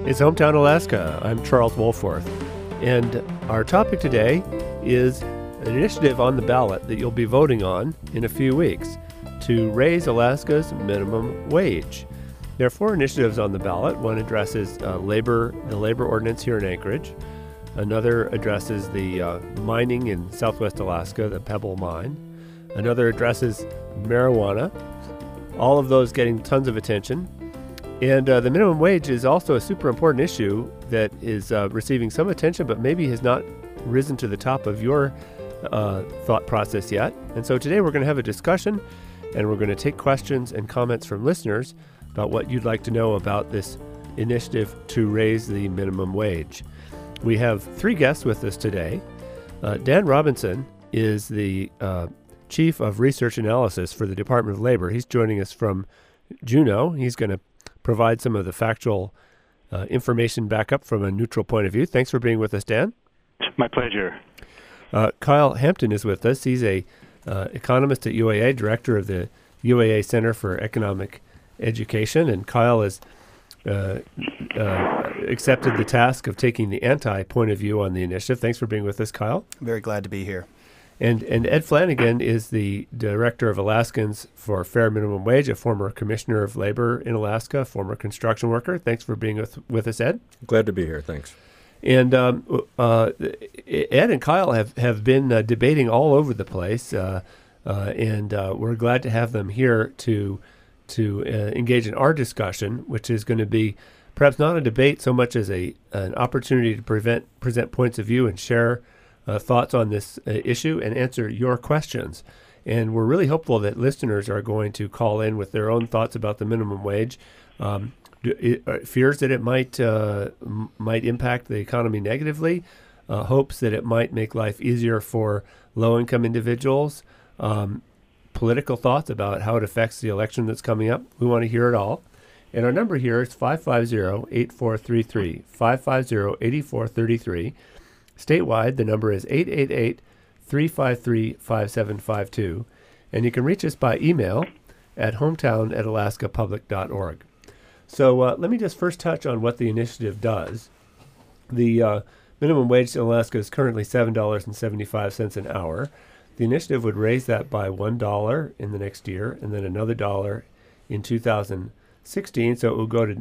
It's Hometown Alaska. I'm Charles Wolforth, and our topic today is an initiative on the ballot that you'll be voting on in a few weeks to raise Alaska's minimum wage. There are four initiatives on the ballot. One addresses the labor ordinance here in Anchorage. Another addresses the mining in Southwest Alaska, the Pebble Mine. Another addresses marijuana. All of those getting tons of attention. And the minimum wage is also a super important issue that is receiving some attention, but maybe has not risen to the top of your thought process yet. And so today we're going to have a discussion, and we're going to take questions and comments from listeners about what you'd like to know about this initiative to raise the minimum wage. We have three guests with us today. Dan Robinson is the Chief of Research Analysis for the Department of Labor. He's joining us from Juneau. He's going to provide some of the factual information back up from a neutral point of view. Thanks for being with us, Dan. My pleasure. Kyle Hampton is with us. He's a economist at UAA, director of the UAA Center for Economic Education, and Kyle has accepted the task of taking the anti-point of view on the initiative. Thanks for being with us, Kyle. Very glad to be here. And Ed Flanagan is the director of Alaskans for Fair Minimum Wage, a former commissioner of labor in Alaska, former construction worker. Thanks for being with us, Ed. Glad to be here. Thanks. And Ed and Kyle have been debating all over the place, and we're glad to have them here to engage in our discussion, which is going to be perhaps not a debate so much as an opportunity to present points of view and share thoughts on this issue and answer your questions. And we're really hopeful that listeners are going to call in with their own thoughts about the minimum wage, fears that it might impact the economy negatively, hopes that it might make life easier for low-income individuals, political thoughts about how it affects the election that's coming up. We want to hear it all. And our number here is 550-8433, 550-8433. Statewide, the number is 888-353-5752, and you can reach us by email at hometown@alaskapublic.org. So let me just first touch on what the initiative does. The minimum wage in Alaska is currently $7.75 an hour. The initiative would raise that by $1 in the next year, and then another $1 in 2016, so it would go to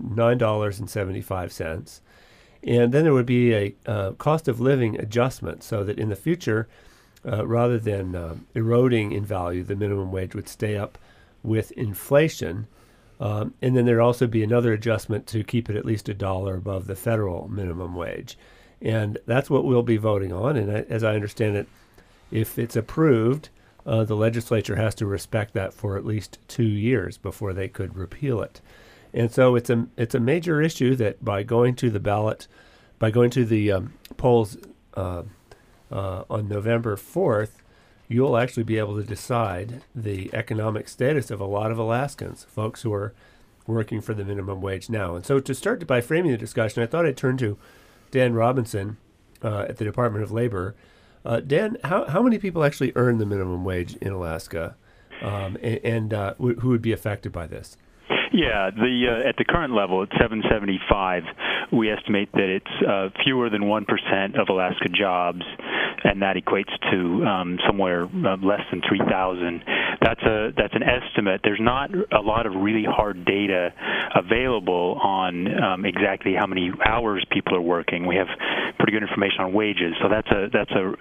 $9.75. And then there would be a cost of living adjustment so that in the future, rather than eroding in value, the minimum wage would stay up with inflation. And then there'd also be another adjustment to keep it at least $1 above the federal minimum wage. And that's what we'll be voting on. And as I understand it, if it's approved, the legislature has to respect that for at least 2 years before they could repeal it. And so it's a major issue that by going to the ballot, by going to the polls on November 4th, you'll actually be able to decide the economic status of a lot of Alaskans, folks who are working for the minimum wage now. And so to start by framing the discussion, I thought I'd turn to Dan Robinson at the Department of Labor. Dan, how many people actually earn the minimum wage in Alaska, and who would be affected by this? Yeah, at the current level, at 775, we estimate that it's fewer than 1% of Alaska jobs, and that equates to somewhere less than 3,000. That's an estimate. There's not a lot of really hard data available on exactly how many hours people are working. We have pretty good information on wages, so that's an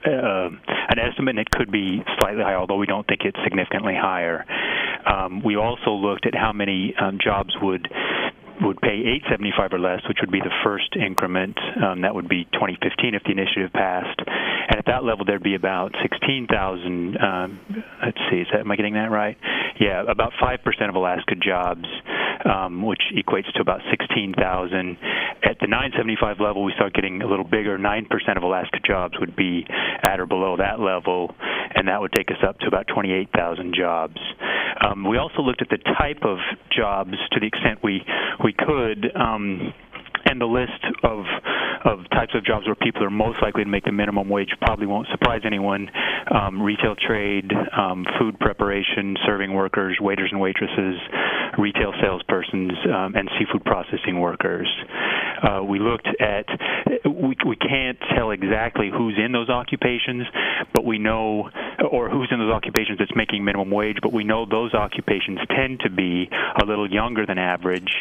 estimate, and it could be slightly higher, although we don't think it's significantly higher. We also looked at how many jobs would pay $8.75 or less, which would be the first increment. That would be 2015 if the initiative passed. And at that level, there'd be about 16,000. Let's see, am I getting that right? Yeah, about 5% of Alaska jobs, which equates to about 16,000. At the 975 level, we start getting a little bigger. 9% of Alaska jobs would be at or below that level, and that would take us up to about 28,000 jobs. We also looked at the type of jobs to the extent we could, and the list of types of jobs where people are most likely to make the minimum wage probably won't surprise anyone. Retail trade, food preparation, serving workers, waiters and waitresses, retail salespersons, and seafood processing workers. We looked at, we can't tell exactly who's in those occupations, but we know, or who's in those occupations that's making minimum wage, but we know those occupations tend to be a little younger than average,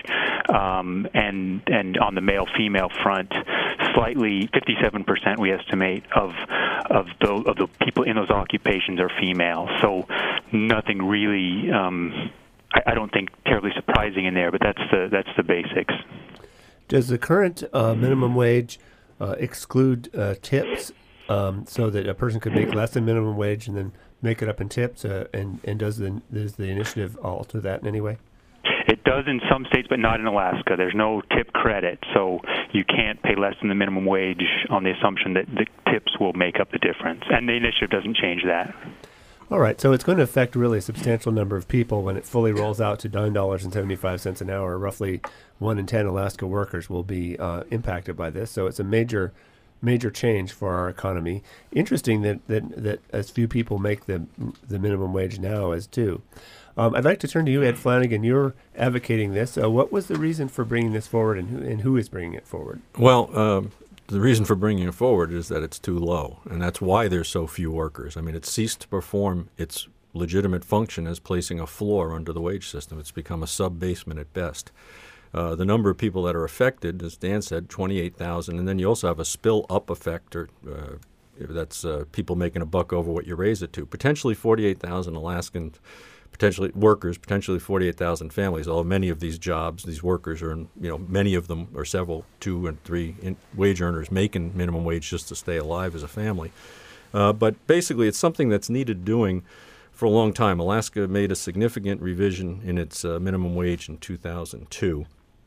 and on the male-female front, slightly 57% we estimate of the people in those occupations are female. So nothing really, I don't think terribly surprising in there, but that's the basics. Does the current minimum wage exclude tips, so that a person could make less than minimum wage and then make it up in tips? And does the initiative alter that in any way? It does in some states, but not in Alaska. There's no tip credit, so you can't pay less than the minimum wage on the assumption that the tips will make up the difference. And the initiative doesn't change that. All right, so it's going to affect really a substantial number of people when it fully rolls out to $9.75 an hour. Roughly 1 in 10 Alaska workers will be impacted by this. So it's a major change for our economy. Interesting that as few people make the minimum wage now as do. I'd like to turn to you, Ed Flanagan. You're advocating this. What was the reason for bringing this forward, and who is bringing it forward? Well, the reason for bringing it forward is that it's too low, and that's why there's so few workers. I mean, it's ceased to perform its legitimate function as placing a floor under the wage system. It's become a sub-basement at best. The number of people that are affected, as Dan said, 28,000, and then you also have a spill-up effect, or that's people making a buck over what you raise it to. Potentially 48,000 Alaskans, potentially workers, potentially 48,000 families. Although many of these jobs, these workers are, many of them are several, 2 and 3 wage earners making minimum wage just to stay alive as a family. But basically, it's something that's needed doing for a long time. Alaska made a significant revision in its minimum wage in 2002.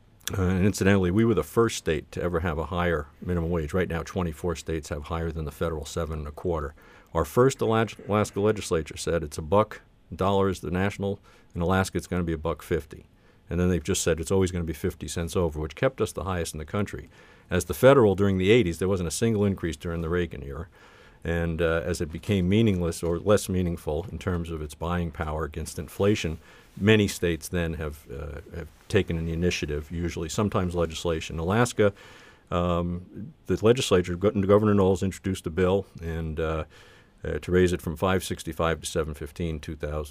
And incidentally, we were the first state to ever have a higher minimum wage. Right now, 24 states have higher than the federal 7.25. Our first Alaska legislature said it's $1 the national. In Alaska, it's going to be $1.50. And then they've just said it's always going to be 50 cents over, which kept us the highest in the country. As the federal during the 80s, there wasn't a single increase during the Reagan era. And as it became meaningless or less meaningful in terms of its buying power against inflation, many states then have taken the initiative, usually, sometimes legislation. Alaska, the legislature, Governor Knowles introduced a bill and to raise it from $5.65 to $7.15 in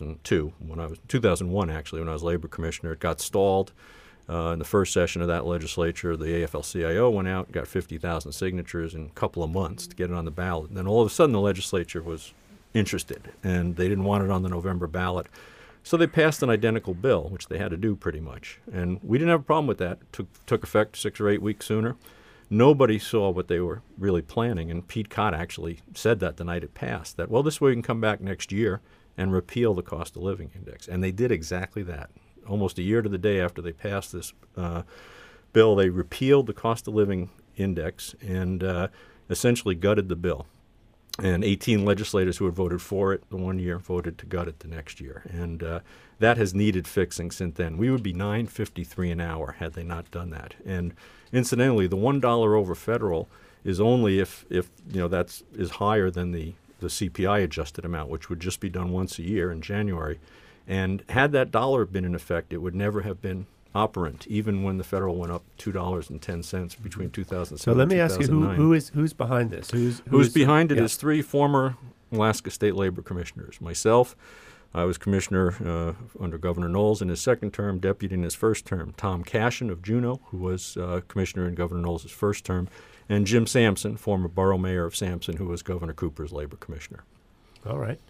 2001 actually, when I was labor commissioner. It got stalled. In the first session of that legislature, the AFL-CIO went out and got 50,000 signatures in a couple of months to get it on the ballot. And then all of a sudden the legislature was interested, and they didn't want it on the November ballot. So they passed an identical bill, which they had to do pretty much. And we didn't have a problem with that. It took effect 6 or 8 weeks sooner. Nobody saw what they were really planning, and Pete Cott actually said that the night it passed, that, well, this way we can come back next year and repeal the cost of living index. And they did exactly that. Almost a year to the day after they passed this bill, they repealed the cost of living index and essentially gutted the bill. And 18 legislators who had voted for it the one year voted to gut it the next year. And that has needed fixing since then. We would be $9.53 an hour had they not done that. And incidentally, the $1 over federal is only if that is higher than the CPI adjusted amount, which would just be done once a year in January. And had that dollar been in effect, it would never have been operant, even when the federal went up $2.10 between 2007 So let me and 2009. ask you, who's behind this? Who's behind it yeah. is 3 former Alaska State Labor Commissioners. Myself, I was commissioner under Governor Knowles in his second term, deputy in his first term. Tom Cashin of Juneau, who was commissioner in Governor Knowles' first term, and Jim Sampson, former borough mayor of Sampson, who was Governor Cooper's labor commissioner. All right.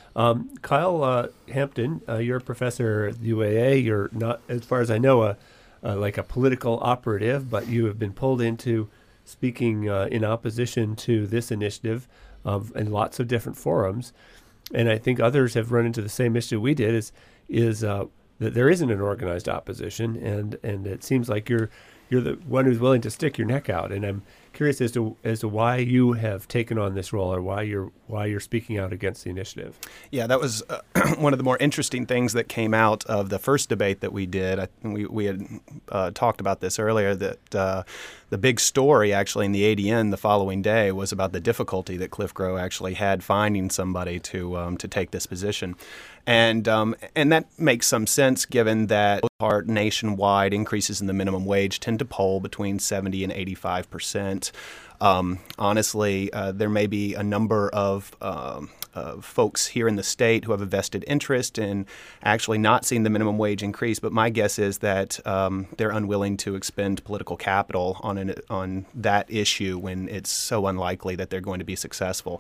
Kyle Hampton, you're a professor at UAA. You're not, as far as I know, like a political operative, but you have been pulled into speaking in opposition to this initiative in lots of different forums. And I think others have run into the same issue we did, is that there isn't an organized opposition, and it seems like you're the one who's willing to stick your neck out. And I'm curious as to why you have taken on this role, or why you're speaking out against the initiative. Yeah, that was one of the more interesting things that came out of the first debate that we did. We had talked about this earlier, that the big story actually in the ADN the following day was about the difficulty that Cliff Grow actually had finding somebody to take this position. And that makes some sense given that part, nationwide increases in the minimum wage tend to poll between 70 and 85%. Honestly, there may be a number of folks here in the state who have a vested interest in actually not seeing the minimum wage increase, but my guess is that they're unwilling to expend political capital on that issue when it's so unlikely that they're going to be successful.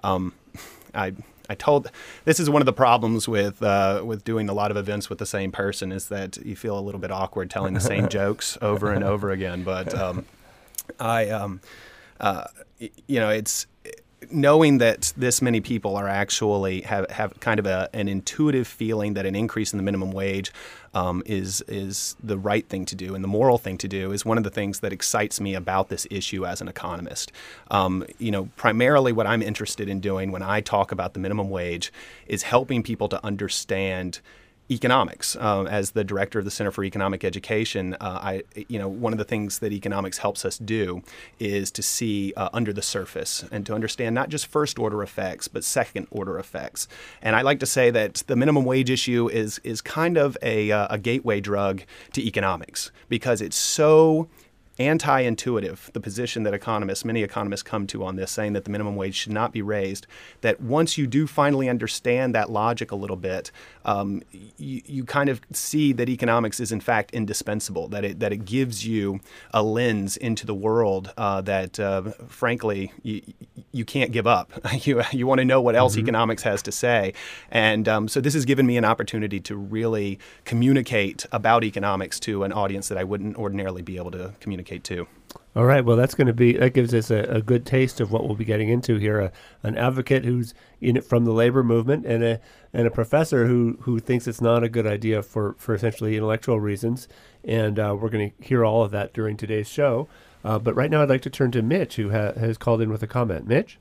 This is one of the problems with doing a lot of events with the same person, is that you feel a little bit awkward telling the same jokes over and over again. But it's knowing that this many people are actually have kind of an intuitive feeling that an increase in the minimum wage is the right thing to do and the moral thing to do is one of the things that excites me about this issue as an economist. Primarily what I'm interested in doing when I talk about the minimum wage is helping people to understand economics. As the director of the Center for Economic Education, one of the things that economics helps us do is to see under the surface and to understand not just first order effects, but second order effects. And I like to say that the minimum wage issue is kind of a gateway drug to economics because it's so anti-intuitive, the position that many economists come to on this, saying that the minimum wage should not be raised, that once you do finally understand that logic a little bit, you kind of see that economics is in fact indispensable, that it gives you a lens into the world that frankly you can't give up. You want to know what else economics has to say. And so this has given me an opportunity to really communicate about economics to an audience that I wouldn't ordinarily be able to communicate to. All right. Well, that gives us a good taste of what we'll be getting into here. An advocate who's in it from the labor movement, and a professor who thinks it's not a good idea for essentially intellectual reasons. And we're going to hear all of that during today's show. But right now, I'd like to turn to Mitch, who has called in with a comment. Mitch.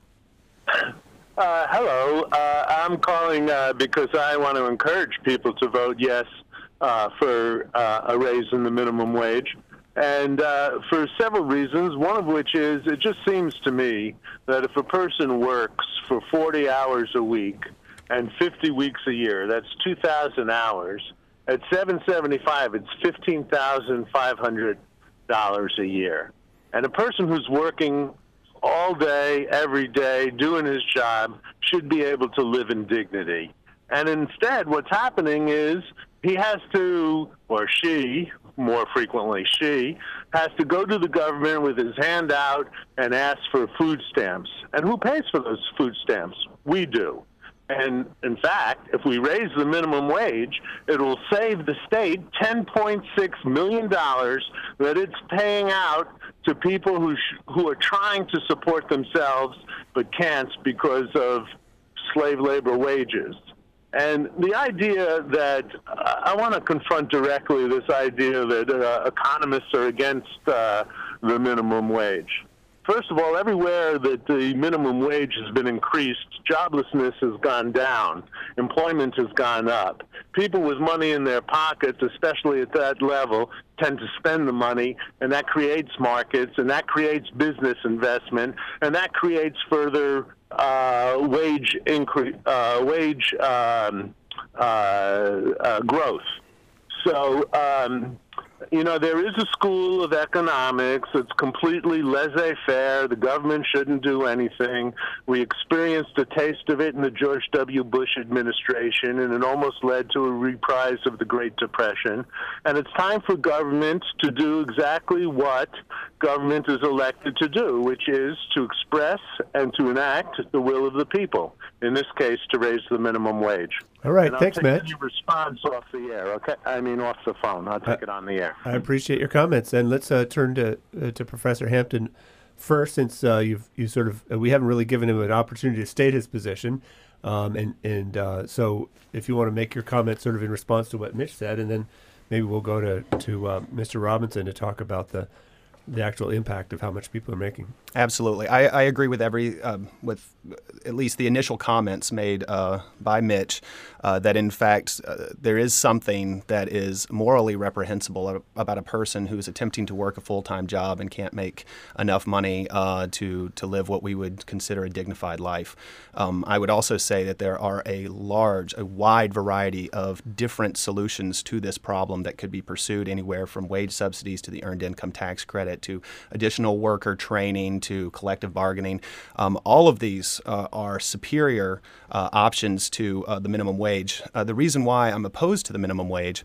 Hello. I'm calling because I want to encourage people to vote yes for a raise in the minimum wage. And for several reasons, one of which is it just seems to me that if a person works for 40 hours a week and 50 weeks a year, that's 2,000 hours. At $7.75, it's $15,500 a year. And a person who's working all day, every day, doing his job should be able to live in dignity. And instead, what's happening is he has to, or she, more frequently she, has to go to the government with his hand out and ask for food stamps. And who pays for those food stamps? We do. And in fact, if we raise the minimum wage, it will save the state $10.6 million that it's paying out to people who are trying to support themselves but can't because of slave labor wages. And the idea that I want to confront directly this idea that economists are against the minimum wage. First of all, everywhere that the minimum wage has been increased, joblessness has gone down, employment has gone up. People with money in their pockets, especially at that level, tend to spend the money, and that creates markets, and that creates business investment, and that creates further wage increase, growth. So, there is a school of economics that's completely laissez-faire. The government shouldn't do anything. We experienced a taste of it in the George W. Bush administration, and it almost led to a reprise of the Great Depression. And it's time for government to do exactly what government is elected to do, which is to express and to enact the will of the people, in this case, to raise the minimum wage. All right, thanks, Mitch. I'll take any response off the air, okay? I mean, off the phone. I'll take it on the air. I appreciate your comments, and let's turn to Professor Hampton first, since we haven't really given him an opportunity to state his position, so if you want to make your comment sort of in response to what Mitch said, and then maybe we'll go to Mr. Robinson to talk about the the actual impact of how much people are making. Absolutely. I agree with with at least the initial comments made by Mitch that in fact there is something that is morally reprehensible about a person who is attempting to work a full-time job and can't make enough money to live what we would consider a dignified life. I would also say that there are a wide variety of different solutions to this problem that could be pursued, anywhere from wage subsidies to the Earned Income Tax Credit to additional worker training to collective bargaining. All of these are superior options to the minimum wage. The reason why I'm opposed to the minimum wage,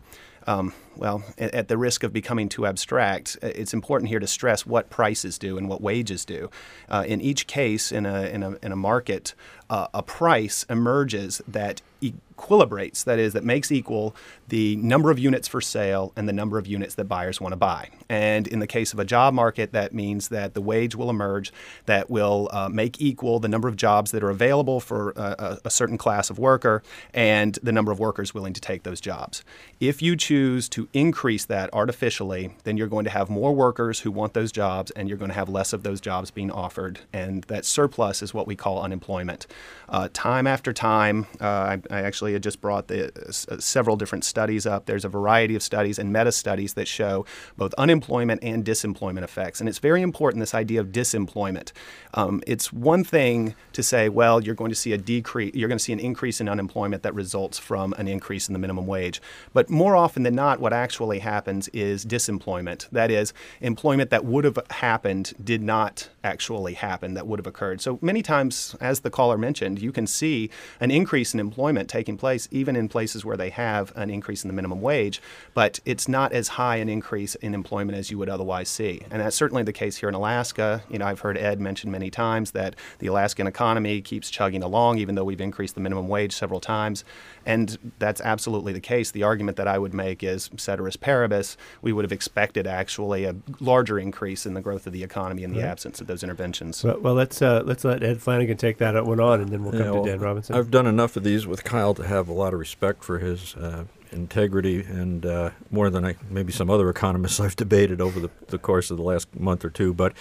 at the risk of becoming too abstract, it's important here to stress what prices do and what wages do. In each case, in a market, a price emerges that equilibrates, that is, that makes equal the number of units for sale and the number of units that buyers want to buy. And in the case of a job market, that means that the wage will emerge that will make equal the number of jobs that are available for a certain class of worker and the number of workers willing to take those jobs. If you choose to increase that artificially, then you're going to have more workers who want those jobs, and you're going to have less of those jobs being offered. And that surplus is what we call unemployment. Time after time, I actually had just brought several different studies up. There's a variety of studies and meta-studies that show both unemployment and disemployment effects. And it's very important, this idea of disemployment. It's one thing to say, well, you're going to see an increase in unemployment that results from an increase in the minimum wage. But more often than not, what actually happens is disemployment. That is, employment that would have happened did not actually happen, that would have occurred. So many times, as the caller mentioned, you can see an increase in employment taking place even in places where they have an increase in the minimum wage, but it's not as high an increase in employment as you would otherwise see. And that's certainly the case here in Alaska. I've heard Ed mention many times that the Alaskan economy keeps chugging along, even though we've increased the minimum wage several times. And that's absolutely the case. The argument that I would make is, ceteris paribus, we would have expected actually a larger increase in the growth of the economy in the absence of those interventions. Well, let's let Ed Flanagan take that one on, and then we'll come to Dan Robinson. I've done enough of these with Kyle to have a lot of respect for his integrity, and more than maybe some other economists I've debated over the course of the last month or two. But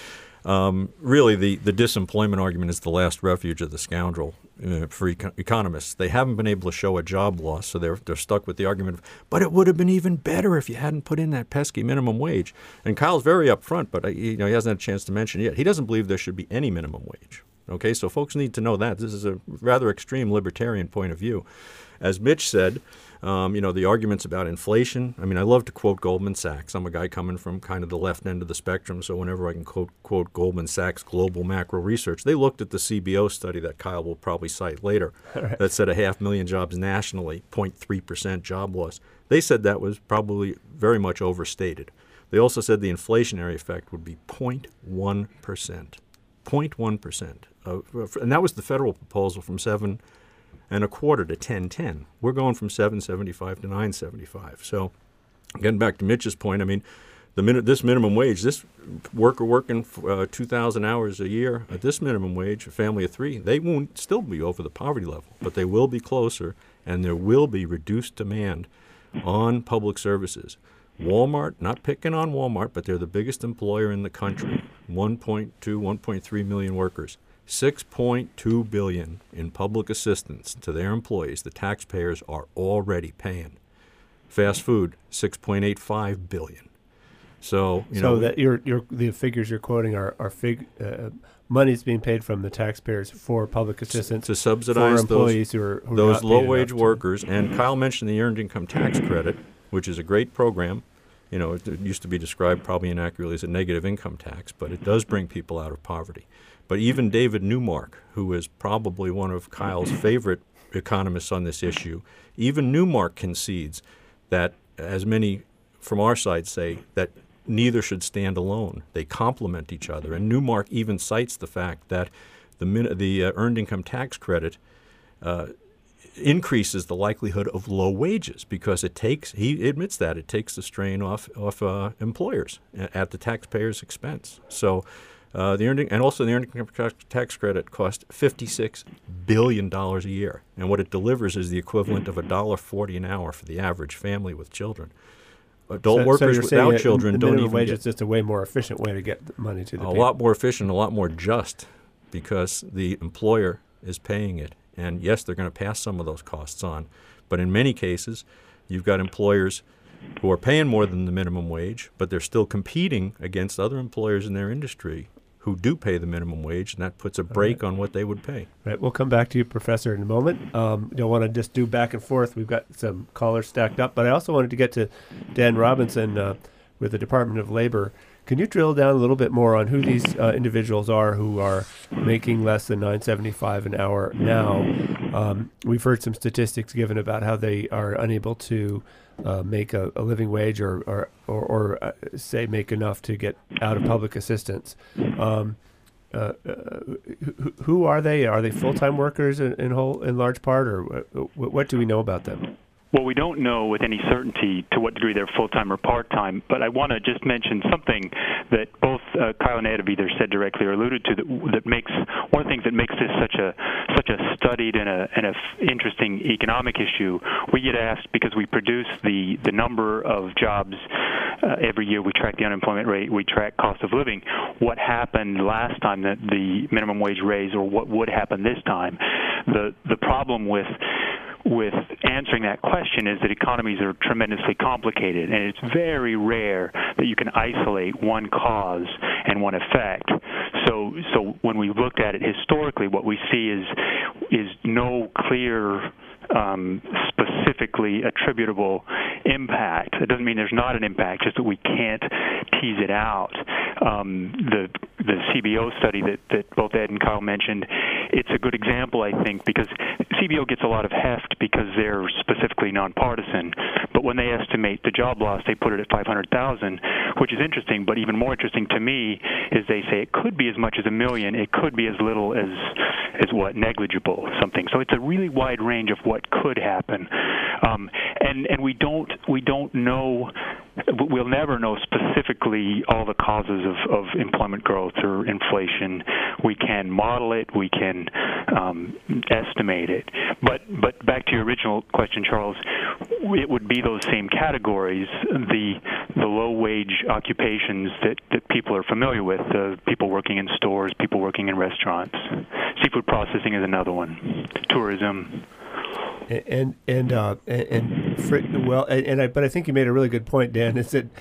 really, the disemployment argument is the last refuge of the scoundrel for economists. They haven't been able to show a job loss, so they're stuck with the argument of, but it would have been even better if you hadn't put in that pesky minimum wage. And Kyle's very upfront, but he hasn't had a chance to mention it yet. He doesn't believe there should be any minimum wage. Okay, so folks need to know that. This is a rather extreme libertarian point of view. As Mitch said, the arguments about inflation. I love to quote Goldman Sachs. I'm a guy coming from kind of the left end of the spectrum, so whenever I can quote Goldman Sachs Global Macro Research, they looked at the CBO study that Kyle will probably cite later that said 500,000 jobs nationally, 0.3% job loss. They said that was probably very much overstated. They also said the inflationary effect would be 0.1%. 0.1%. And that was the federal proposal from 7.25 to 10.10. We're going from 7.75 to 9.75. So getting back to Mitch's point, this minimum wage, this worker working 2,000 hours a year at this minimum wage, a family of three, they won't still be over the poverty level, but they will be closer, and there will be reduced demand on public services. Walmart, not picking on Walmart, but they're the biggest employer in the country, 1.3 million workers, $6.2 billion in public assistance to their employees. The taxpayers are already paying. Fast food, $6.85 billion. So that the figures you're quoting are money's being paid from the taxpayers for public assistance to subsidize for employees who are those low-wage workers. And Kyle mentioned the Earned Income Tax Credit, which is a great program. It used to be described probably inaccurately as a negative income tax, but it does bring people out of poverty. But even David Newmark, who is probably one of Kyle's favorite economists on this issue, even Newmark concedes that, as many from our side say, that neither should stand alone. They complement each other. And Newmark even cites the fact that the Earned Income Tax Credit increases the likelihood of low wages because he admits that it takes the strain off employers at the taxpayer's expense. So the Earned Income Tax Credit costs $56 billion a year, and what it delivers is the equivalent of $1.40 an hour for the average family with children. adult workers without children the don't minimum even wage get is just a way more efficient way to get the money to the a people. lot more efficient, a lot more just, because the employer is paying it. And yes, they're going to pass some of those costs on. But in many cases, you've got employers who are paying more than the minimum wage, but they're still competing against other employers in their industry who do pay the minimum wage, and that puts a brake on what they would pay. Right. We'll come back to you, Professor, in a moment. Don't want to just do back and forth. We've got some callers stacked up, but I also wanted to get to Dan Robinson with the Department of Labor. Can you drill down a little bit more on who these individuals are who are making less than $9.75 an hour now? We've heard some statistics given about how they are unable to make a living wage or say make enough to get out of public assistance. Who are they? Are they full-time workers in large part, or what do we know about them? Well, we don't know with any certainty to what degree they're full-time or part-time, but I want to just mention something that both Kyle and Ed have either said directly or alluded to that makes one of the things that makes this such a studied and a interesting economic issue. We get asked because we produce the number of jobs every year. We track the unemployment rate. We track cost of living. What happened last time that the minimum wage raised, or what would happen this time? The problem with answering that question is that economies are tremendously complicated, and it's very rare that you can isolate one cause and one effect. So when we looked at it historically, what we see is no clear specifically attributable impact. It doesn't mean there's not an impact, just that we can't tease it out. The CBO study that both Ed and Kyle mentioned, it's a good example, I think, because CBO gets a lot of heft because they're specifically nonpartisan. But when they estimate the job loss, they put it at 500,000, which is interesting. But even more interesting to me is they say it could be as much as 1 million. It could be as little as negligible, something. So it's a really wide range of what could happen, and we don't know. We'll never know specifically all the causes of employment growth or inflation. We can model it, we can estimate it. But back to your original question, Charles, it would be those same categories, the low-wage occupations that people are familiar with, people working in stores, people working in restaurants. Seafood processing is another one. Tourism. But I think you made a really good point, Dan. Is that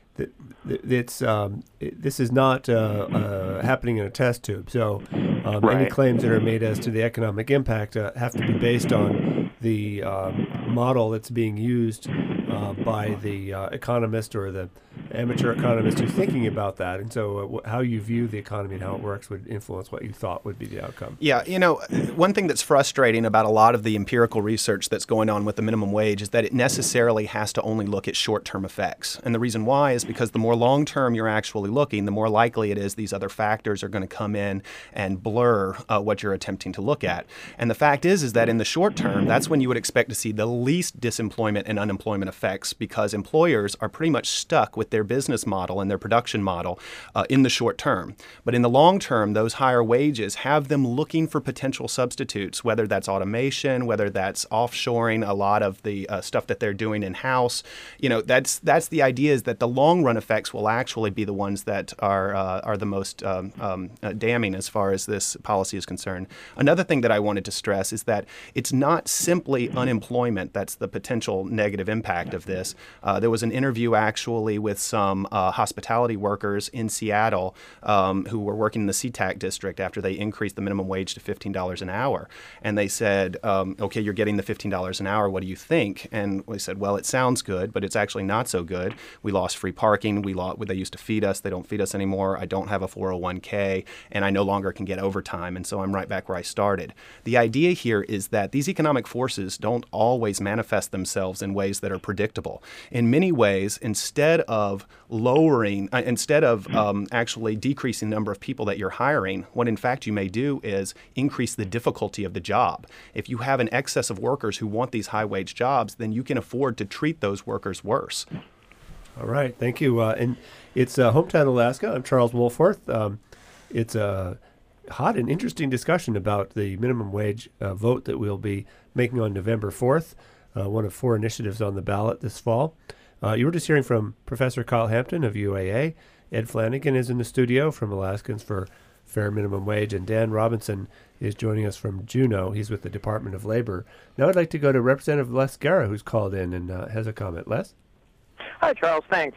this is not happening in a test tube. So any claims that are made as to the economic impact have to be based on the model that's being used by the economist or the amateur economist who's thinking about that. And so how you view the economy and how it works would influence what you thought would be the outcome. Yeah, one thing that's frustrating about a lot of the empirical research that's going on with the minimum wage is that it necessarily has to only look at short-term effects. And the reason why is because the more long-term you're actually looking, the more likely it is these other factors are going to come in and blur what you're attempting to look at. And the fact is that in the short term, that's when you would expect to see the least disemployment and unemployment effects, because employers are pretty much stuck with their business model and their production model in the short term. But in the long term, those higher wages have them looking for potential substitutes, whether that's automation, whether that's offshoring a lot of the stuff that they're doing in-house. That's the idea, is that the long-run effects will actually be the ones that are the most damning as far as this policy is concerned. Another thing that I wanted to stress is that it's not simply unemployment that's the potential negative impact of this. There was an interview actually with some hospitality workers in Seattle who were working in the SeaTac district after they increased the minimum wage to $15 an hour. And they said, okay, you're getting the $15 an hour. What do you think? And we said, well, it sounds good, but it's actually not so good. We lost free parking. They used to feed us. They don't feed us anymore. I don't have a 401k, and I no longer can get overtime. And so I'm right back where I started. The idea here is that these economic forces don't always manifest themselves in ways that are predictable. In many ways, instead of actually decreasing the number of people that you're hiring, what in fact you may do is increase the difficulty of the job. If you have an excess of workers who want these high-wage jobs, then you can afford to treat those workers worse. All right, thank you. And it's Hometown Alaska. I'm Charles Wohlforth. It's a hot and interesting discussion about the minimum wage vote that we'll be making on November 4th, one of 4 initiatives on the ballot this fall. You were just hearing from Professor Kyle Hampton of UAA. Ed Flanagan is in the studio from Alaskans for Fair Minimum Wage, and Dan Robinson is joining us from Juneau. He's with the Department of Labor. Now I'd like to go to Representative Les Guerra, who's called in and has a comment. Les? Hi, Charles. Thanks.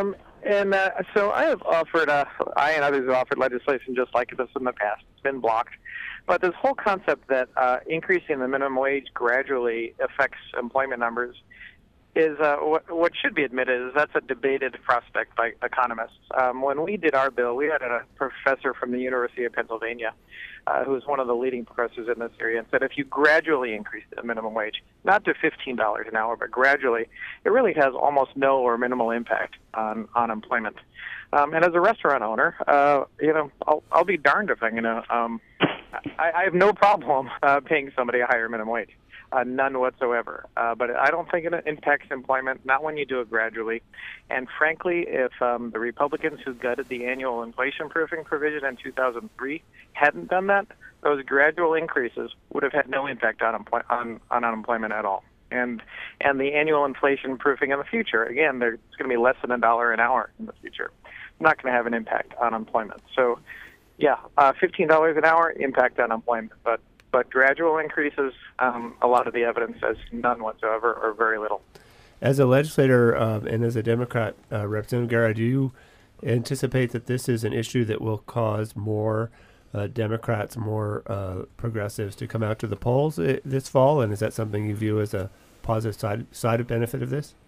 So I have offered, I and others have offered legislation just like this in the past. It's been blocked. But this whole concept that increasing the minimum wage gradually affects employment numbers is what should be admitted is that's a debated prospect by economists. When we did our bill, we had a professor from the University of Pennsylvania who was one of the leading professors in this area and said if you gradually increase the minimum wage, not to $15 an hour, but gradually, it really has almost no or minimal impact on employment. And as a restaurant owner, I'll be darned if I'm going to. I have no problem paying somebody a higher minimum wage. None whatsoever. But I don't think it impacts employment, not when you do it gradually. And frankly, if the Republicans who gutted the annual inflation-proofing provision in 2003 hadn't done that, those gradual increases would have had no impact on unemployment at all. And the annual inflation-proofing in the future, again, it's going to be less than $1 an hour in the future. Not going to have an impact on employment. So, yeah, $15 an hour, impact on employment. But gradual increases, a lot of the evidence says none whatsoever or very little. As a legislator and as a Democrat, Representative Guerra, do you anticipate that this is an issue that will cause more Democrats, more progressives to come out to the polls this fall? And is that something you view as a positive side of benefit of this?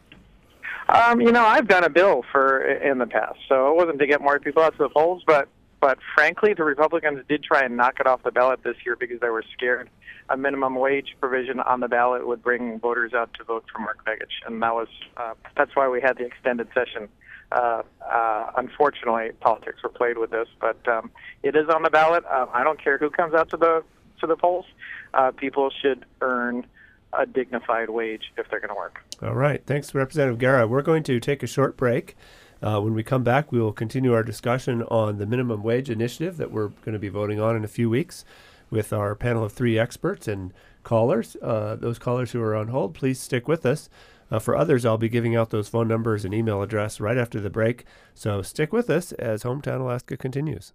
I've done a bill in the past, so it wasn't to get more people out to the polls, but frankly, the Republicans did try and knock it off the ballot this year because they were scared a minimum wage provision on the ballot would bring voters out to vote for Mark Begich, and that's why we had the extended session. Unfortunately, politics were played with this, but it is on the ballot. I don't care who comes out to the polls. People should earn a dignified wage if they're going to work. All right. Thanks, Representative Guerra. We're going to take a short break. When we come back, we will continue our discussion on the minimum wage initiative that we're going to be voting on in a few weeks with our panel of 3 experts and callers. Those callers who are on hold, please stick with us. For others, I'll be giving out those phone numbers and email address right after the break. So stick with us as Hometown Alaska continues.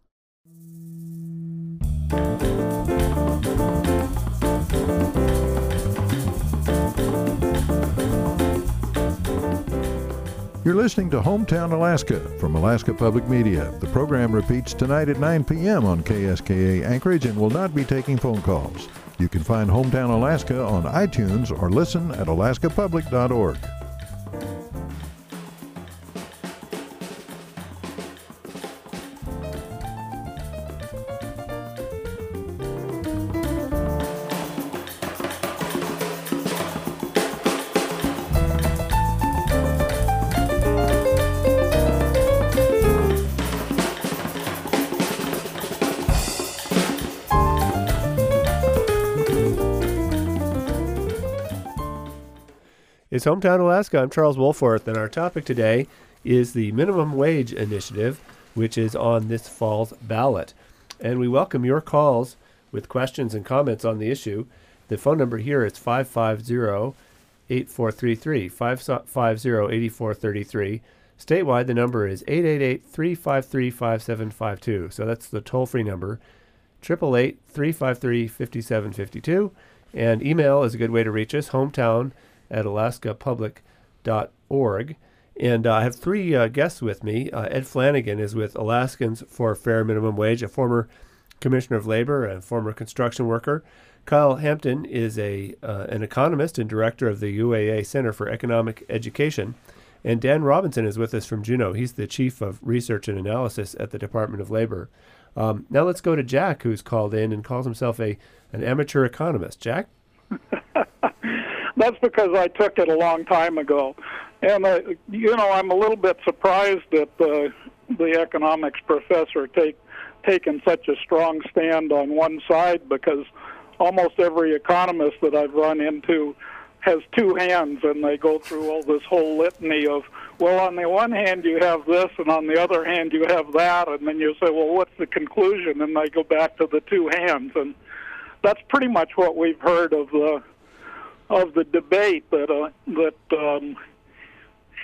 You're listening to Hometown Alaska from Alaska Public Media. The program repeats tonight at 9 p.m. on KSKA Anchorage and will not be taking phone calls. You can find Hometown Alaska on iTunes or listen at alaskapublic.org. It's Hometown Alaska. I'm Charles Wolforth, and our topic today is the Minimum Wage Initiative, which is on this fall's ballot. And we welcome your calls with questions and comments on the issue. The phone number here is 550-8433, 550-8433. Statewide, the number is 888-353-5752. So that's the toll-free number, 888-353-5752. And email is a good way to reach us, hometown@alaskapublic.org. And I have 3 guests with me. Ed Flanagan is with Alaskans for Fair Minimum Wage, a former Commissioner of Labor and former construction worker. Kyle Hampton is an economist and director of the UAA Center for Economic Education. And Dan Robinson is with us from Juneau. He's the Chief of Research and Analysis at the Department of Labor. Now let's go to Jack, who's called in and calls himself an amateur economist. Jack? That's because I took it a long time ago. And, I'm a little bit surprised that the economics professor taken such a strong stand on one side, because almost every economist that I've run into has 2 hands, and they go through all this whole litany of, well, on the one hand you have this, and on the other hand you have that, and then you say, well, what's the conclusion? And they go back to the 2 hands. And that's pretty much what we've heard of the debate, that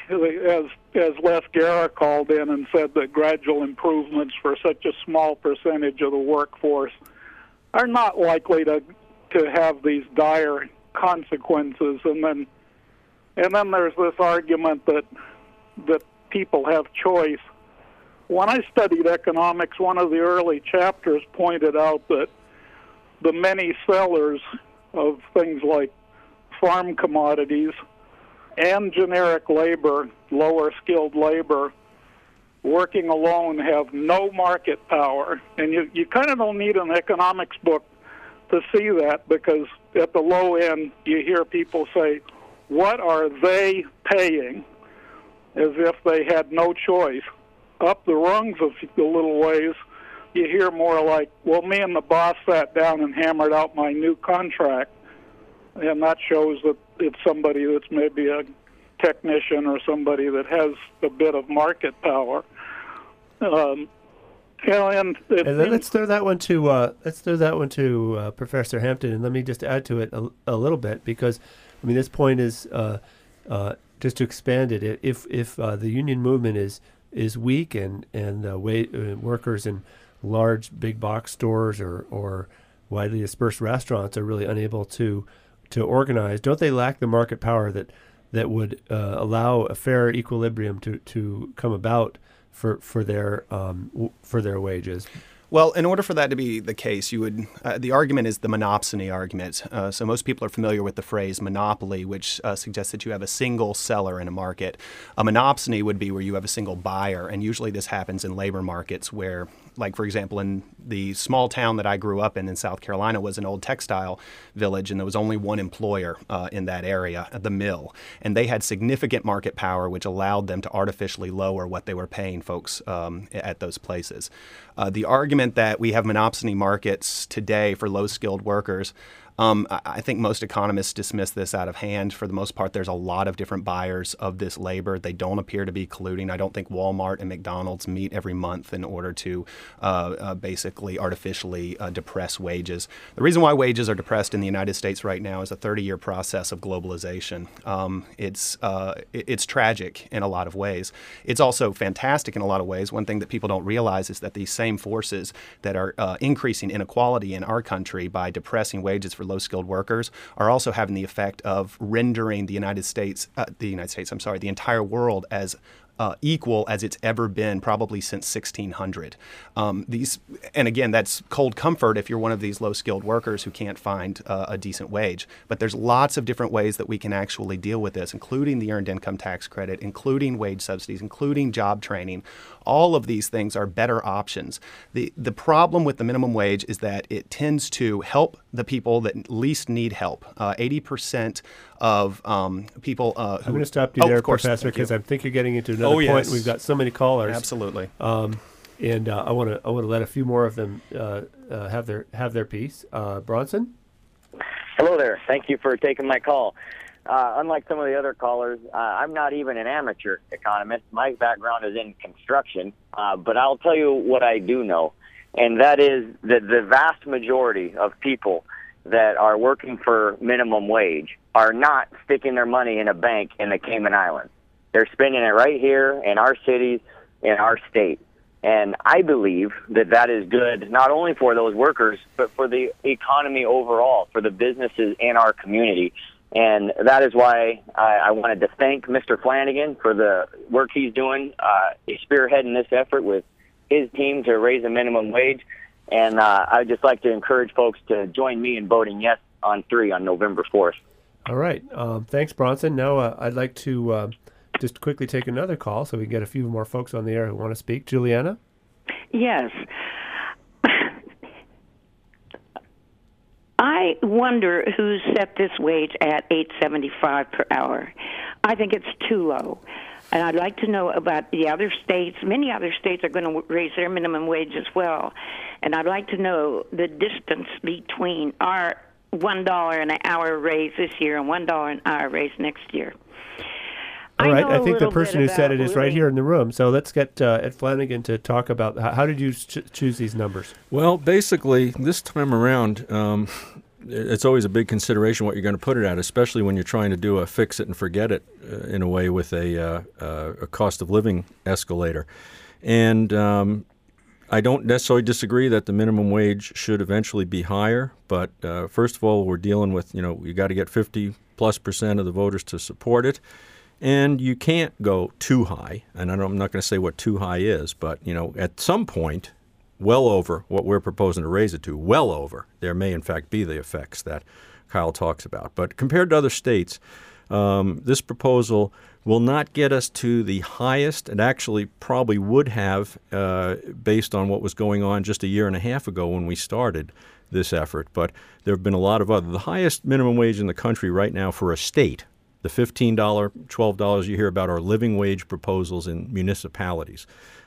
as Les Guerra called in and said that gradual improvements for such a small percentage of the workforce are not likely to have these dire consequences. And then there's this argument that people have choice. When I studied economics, one of the early chapters pointed out that the many sellers of things like farm commodities and generic labor, lower skilled labor, working alone have no market power. And you kind of don't need an economics book to see that, because at the low end you hear people say, what are they paying, as if they had no choice. Up the rungs of the little ways, you hear more like, well, me and the boss sat down and hammered out my new contract. And that shows that it's somebody that's maybe a technician or somebody that has a bit of market power. And let's throw that one to Professor Hampton, and let me just add to it a little bit, because I mean this point is just to expand it. If the union movement is weak and workers in large big box stores or widely dispersed restaurants are really unable to organize, don't they lack the market power that would allow a fair equilibrium to come about for their wages? Well, in order for that to be the case, you would the argument is the monopsony argument. So most people are familiar with the phrase monopoly, which suggests that you have a single seller in a market. A monopsony would be where you have a single buyer, and usually this happens in labor markets where, like, for example, in the small town that I grew up in South Carolina was an old textile village, and there was only one employer in that area, the mill. And they had significant market power, which allowed them to artificially lower what they were paying folks at those places. The argument that we have monopsony markets today for low-skilled workers, I think most economists dismiss this out of hand. For the most part, there's a lot of different buyers of this labor. They don't appear to be colluding. I don't think Walmart and McDonald's meet every month in order to basically artificially depress wages. The reason why wages are depressed in the United States right now is a 30-year process of globalization. It's tragic in a lot of ways. It's also fantastic in a lot of ways. One thing that people don't realize is that these same forces that are increasing inequality in our country by depressing wages for low-skilled workers are also having the effect of rendering the entire world as equal as it's ever been, probably since 1600. And again, that's cold comfort if you're one of these low-skilled workers who can't find a decent wage. But there's lots of different ways that we can actually deal with this, including the Earned Income Tax Credit, including wage subsidies, including job training. All of these things are better options. The problem with the minimum wage is that it tends to help the people that least need help. 80% of people I'm going to stop you there, Professor, because I think you're getting into another point. We've got so many callers. Absolutely. And I want to let a few more of them have their piece. Bronson? Hello there. Thank you for taking my call. Unlike some of the other callers, I'm not even an amateur economist. My background is in construction, but I'll tell you what I do know, and that is that the vast majority of people that are working for minimum wage are not sticking their money in a bank in the Cayman Islands. They're spending it right here in our cities, in our state. And I believe that is good not only for those workers, but for the economy overall, for the businesses in our community. And that is why I wanted to thank Mr. Flanagan for the work he's doing, spearheading this effort with his team to raise the minimum wage. And I'd just like to encourage folks to join me in voting yes on 3 on November 4th. All right. Thanks, Bronson. Now I'd like to just quickly take another call so we can get a few more folks on the air who want to speak. Juliana? Yes. I wonder who set this wage at $8.75 per hour. I think it's too low. And I'd like to know about the other states. Many other states are going to raise their minimum wage as well. And I'd like to know the distance between our $1 an hour raise this year and $1 an hour raise next year. All right. I think the person who said it is right here in the room. So let's get Ed Flanagan to talk about how did you choose these numbers? Well, basically, this time around, it's always a big consideration what you're going to put it at, especially when you're trying to do a fix it and forget it in a way with a cost of living escalator. And I don't necessarily disagree that the minimum wage should eventually be higher, but first of all, we're dealing with, you got to get 50+% of the voters to support it, and you can't go too high. And I'm not going to say what too high is, but at some point, well over what we're proposing to raise it to, well over, there may in fact be the effects that Kyle talks about. But compared to other states, this proposal will not get us to the highest. It actually probably would have, based on what was going on just a year and a half ago when we started this effort. But there have been a lot of other. The highest minimum wage in the country right now for a state, the $15, $12 you hear about are living wage proposals in municipalities.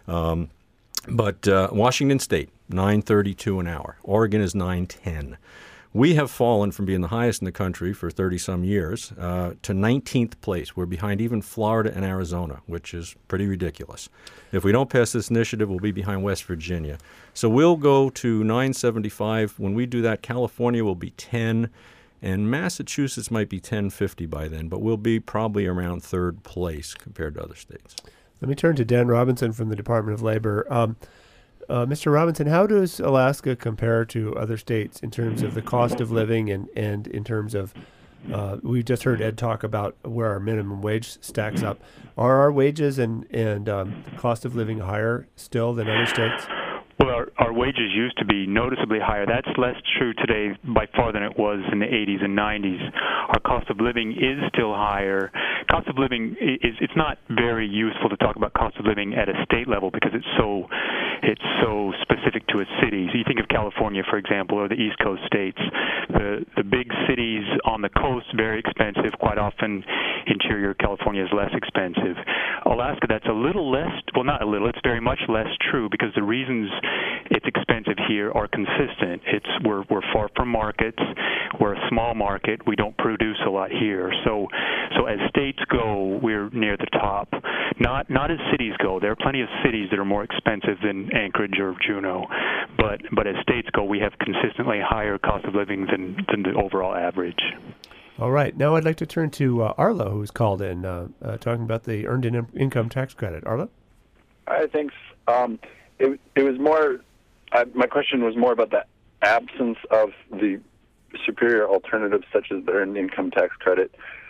But Washington State, $9.32 an hour. Oregon is $9.10. We have fallen from being the highest in the country for 30-some years to 19th place. We're behind even Florida and Arizona, which is pretty ridiculous. If we don't pass this initiative, we'll be behind West Virginia. So we'll go to $9.75. When we do that, California will be 10, and Massachusetts might be 10.50 by then, but we'll be probably around third place compared to other states. Let me turn to Dan Robinson from the Department of Labor. Mr. Robinson, how does Alaska compare to other states in terms of the cost of living and in terms of, we just heard Ed talk about where our minimum wage stacks up. Are our wages and cost of living higher still than other states? Well, our wages used to be noticeably higher. That's less true today by far than it was in the 80s and 90s. Our cost of living is still higher. Cost of living it's not very useful to talk about cost of living at a state level because it's so specific to a city. So you think of California, for example, or the East Coast states. The big cities on the coast, very expensive. Quite often, interior California is less expensive. Alaska, that's a little less, well, not a little, it's very much less true because the reasons it's expensive here are consistent. We're far from markets. We're a small market. We don't produce a lot here. So as states go, we're near the top. Not as cities go. There are plenty of cities that are more expensive than Anchorage or Juneau. But as states go, we have consistently higher cost of living than the overall average. All right. Now I'd like to turn to Arlo, who's called in, talking about the Earned Income Tax Credit. Arlo? Hi, thanks. It was more, my question was more about the absence of the superior alternatives such as the Earned Income Tax Credit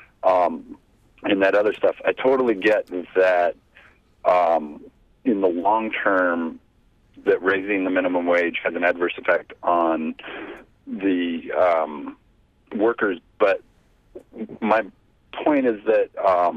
and that other stuff. I totally get that in the long term that raising the minimum wage has an adverse effect on the workers, but my point is that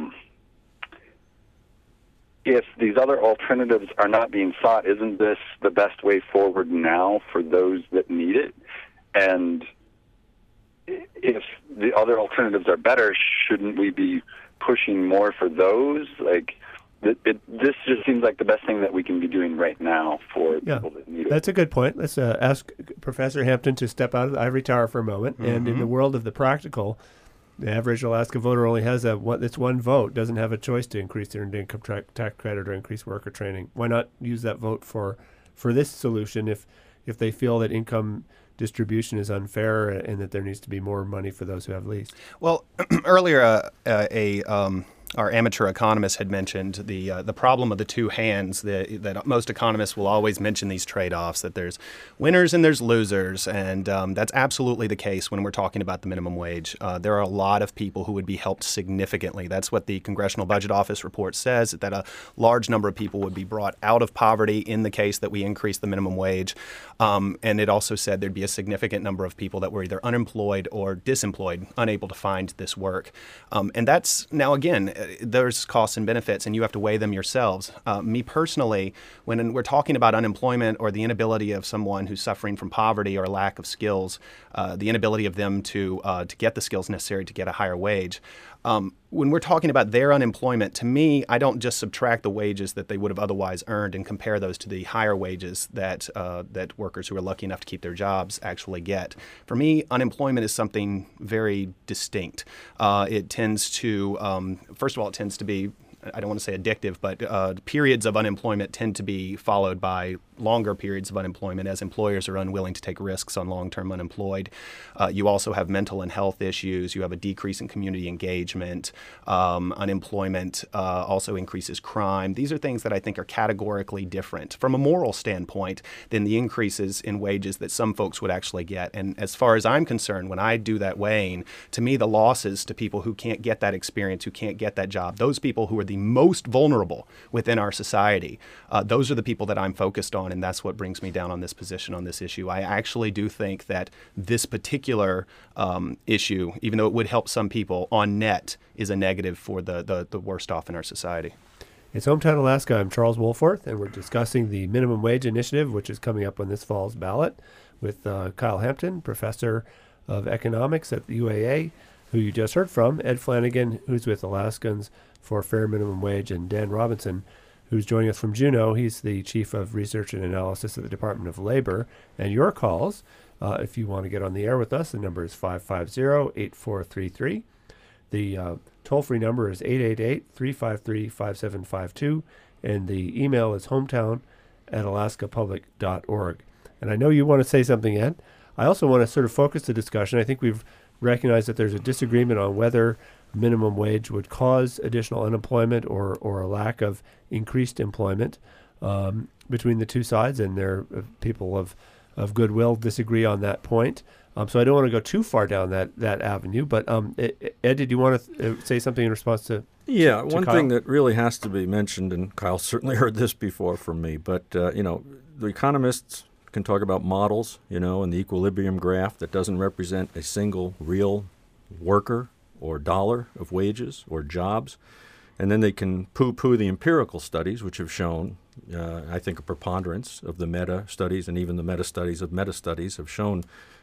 if these other alternatives are not being sought, isn't this the best way forward now for those that need it? And if the other alternatives are better, shouldn't we be pushing more for those? This just seems like the best thing that we can be doing right now for people that need it. That's a good point. Let's ask Professor Hampton to step out of the ivory tower for a moment. Mm-hmm. And in the world of the practical, the average Alaska voter only has it's one vote, doesn't have a choice to increase their Earned Income Tax Credit or increase worker training. Why not use that vote for this solution if they feel that income distribution is unfair and that there needs to be more money for those who have least? Well, earlier our amateur economist had mentioned the problem of the two hands. That most economists will always mention these trade-offs, that there's winners and there's losers, and that's absolutely the case when we're talking about the minimum wage. There are a lot of people who would be helped significantly. That's what the Congressional Budget Office report says, that a large number of people would be brought out of poverty in the case that we increase the minimum wage. And it also said there'd be a significant number of people that were either unemployed or disemployed, unable to find this work. And that's, now again, there's costs and benefits, and you have to weigh them yourselves. Me personally, when we're talking about unemployment or the inability of someone who's suffering from poverty or lack of skills, the inability of them to get the skills necessary to get a higher wage, when we're talking about their unemployment, to me, I don't just subtract the wages that they would have otherwise earned and compare those to the higher wages that workers who are lucky enough to keep their jobs actually get. For me, unemployment is something very distinct. It tends to, first of all, it tends to be, I don't want to say addictive, but periods of unemployment tend to be followed by longer periods of unemployment as employers are unwilling to take risks on long-term unemployed. You also have mental and health issues. You have a decrease in community engagement. Unemployment also increases crime. These are things that I think are categorically different from a moral standpoint than the increases in wages that some folks would actually get. And as far as I'm concerned, when I do that weighing, to me, the losses to people who can't get that experience, who can't get that job, those people who are the most vulnerable within our society, those are the people that I'm focused on, and that's what brings me down on this position on this issue. I actually do think that this particular issue, even though it would help some people, on net is a negative for the worst off in our society. It's Hometown Alaska. I'm Charles Wohlforth, and we're discussing the minimum wage initiative, which is coming up on this fall's ballot, with Kyle Hampton, professor of economics at the UAA, who you just heard from, Ed Flanagan, who's with Alaskans for Fair Minimum Wage, and Dan Robinson, who's joining us from Juneau. He's the Chief of Research and Analysis at the Department of Labor. And your calls, if you want to get on the air with us, the number is 550-8433. The toll-free number is 888-353-5752, and the email is hometown@alaskapublic.org. And I know you want to say something, Ed. I also want to sort of focus the discussion. I think we've recognized that there's a disagreement on whether minimum wage would cause additional unemployment or a lack of increased employment between the two sides, and there people of goodwill disagree on that point. So I don't want to go too far down that avenue, but Ed, did you want to say something in response to one Kyle? thing that really has to be mentioned, and Kyle certainly heard this before from me, but the economists can talk about models, and the equilibrium graph that doesn't represent a single real worker or dollar of wages or jobs. And then they can poo-poo the empirical studies, which have shown, I think, a preponderance of the meta studies, and even the meta studies of meta studies have shown,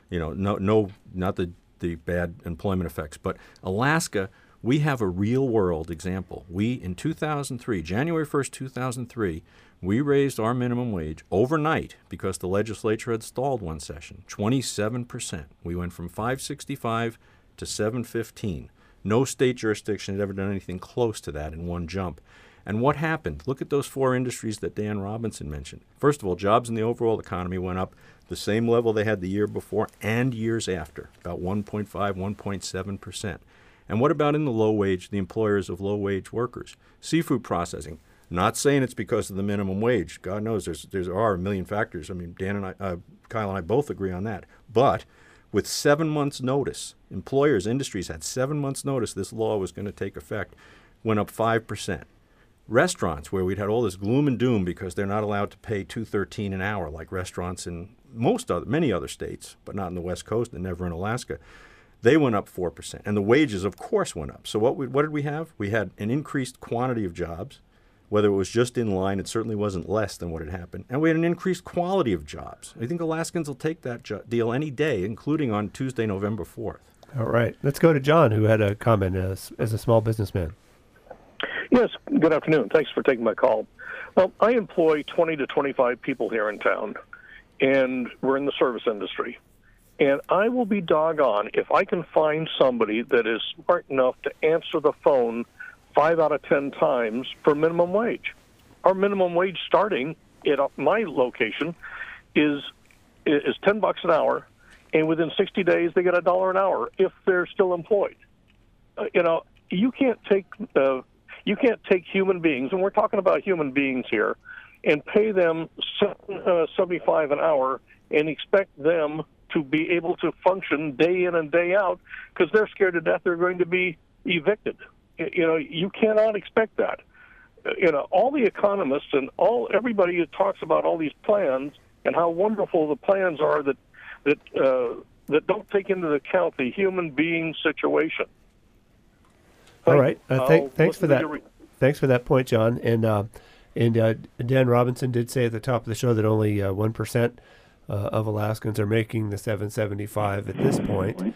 not the bad employment effects. But Alaska, we have a real world example. We, in 2003, January 1st, 2003, we raised our minimum wage overnight because the legislature had stalled one session, 27%. We went from $5.65 to $7.15. No state jurisdiction had ever done anything close to that in one jump. And what happened? Look at those four industries that Dan Robinson mentioned. First of all, jobs in the overall economy went up the same level they had the year before and years after, about 1.5, 1.7%. And what about in the low wage, the employers of low wage workers? Seafood processing. Not saying it's because of the minimum wage. God knows there are a million factors. I mean, Dan and Kyle and I both agree on that. But with 7 months' notice, employers, industries had 7 months' notice this law was going to take effect, went up 5%. Restaurants, where we'd had all this gloom and doom because they're not allowed to pay $2.13 an hour like restaurants in many other states, but not in the West Coast and never in Alaska, they went up 4%. And the wages, of course, went up. So what did we have? We had an increased quantity of jobs. Whether it was just in line, it certainly wasn't less than what had happened. And we had an increased quality of jobs. I think Alaskans will take that deal any day, including on Tuesday, November 4th. All right. Let's go to John, who had a comment as a small businessman. Yes, good afternoon. Thanks for taking my call. Well, I employ 20 to 25 people here in town, and we're in the service industry. And I will be doggone if I can find somebody that is smart enough to answer the phone 5 out of 10 times for minimum wage. Our minimum wage starting at my location is $10 an hour, and within 60 days they get $1 an hour if they're still employed. You can't take human beings, and we're talking about human beings here, and pay them $7.75 an hour and expect them to be able to function day in and day out because they're scared to death they're going to be evicted. You cannot expect that. All the economists and everybody who talks about all these plans and how wonderful the plans are that don't take into account the human being situation. All right. Thanks for that. Thanks for that point, John. And Dan Robinson did say at the top of the show that only 1% of Alaskans are making the $7.75 at this point.